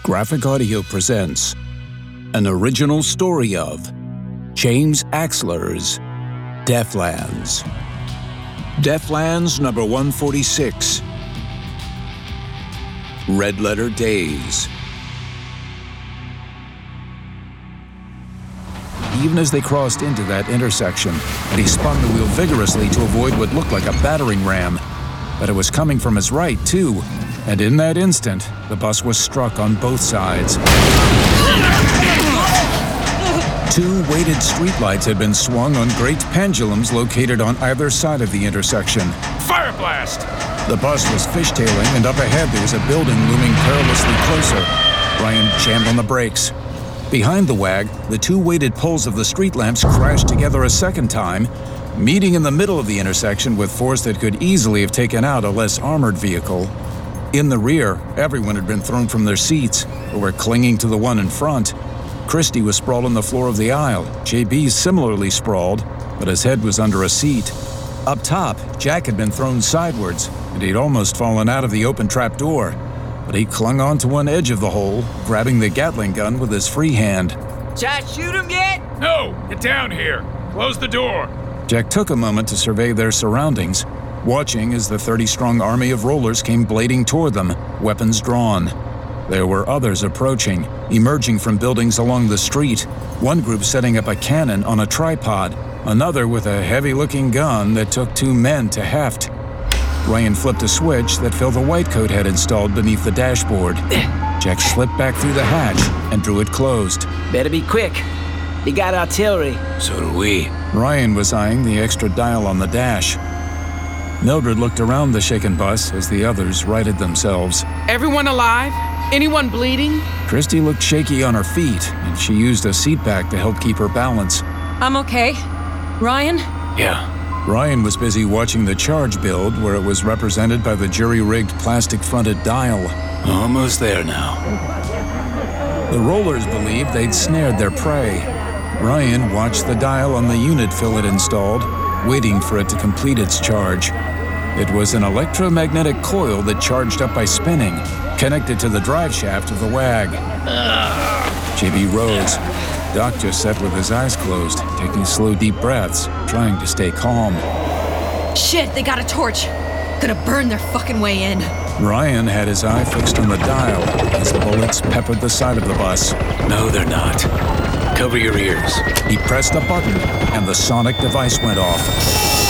Graphic Audio presents an original story of James Axler's Deathlands. Deathlands number 146. Red Letter Days. Even as they crossed into that intersection, and he spun the wheel vigorously to avoid what looked like a battering ram. But it was coming from his right, too. And in that instant, the bus was struck on both sides. Two weighted streetlights had been swung on great pendulums located on either side of the intersection. Fire blast! The bus was fishtailing, and up ahead there was a building looming perilously closer. Ryan jammed on the brakes. Behind the wag, the two weighted poles of the street lamps crashed together a second time, meeting in the middle of the intersection with force that could easily have taken out a less armored vehicle. In the rear, everyone had been thrown from their seats, or were clinging to the one in front. Christy was sprawled on the floor of the aisle. JB similarly sprawled, but his head was under a seat. Up top, Jack had been thrown sidewards, and he'd almost fallen out of the open trap door. But he clung on to one edge of the hole, grabbing the Gatling gun with his free hand. Shall I shoot him yet? No! Get down here! Close the door! Jack took a moment to survey their surroundings, watching as the 30-strong army of rollers came blading toward them, weapons drawn. There were others approaching, emerging from buildings along the street, one group setting up a cannon on a tripod, another with a heavy-looking gun that took two men to heft. Ryan flipped a switch that Phil the Whitecoat had installed beneath the dashboard. Jack slipped back through the hatch and drew it closed. Better be quick. They got artillery. So do we. Ryan was eyeing the extra dial on the dash. Mildred looked around the shaken bus as the others righted themselves. Everyone alive? Anyone bleeding? Christy looked shaky on her feet, and she used a seat back to help keep her balance. I'm okay. Ryan? Yeah. Ryan was busy watching the charge build, where it was represented by the jury-rigged plastic-fronted dial. Almost there now. The rollers believed they'd snared their prey. Ryan watched the dial on the unit Phil had installed, waiting for it to complete its charge. It was an electromagnetic coil that charged up by spinning, connected to the drive shaft of the wag. JB rose. Doc just sat with his eyes closed, taking slow, deep breaths, trying to stay calm. Shit, they got a torch. Gonna burn their fucking way in. Ryan had his eye fixed on the dial as bullets peppered the side of the bus. No, they're not. Cover your ears. He pressed a button, and the sonic device went off.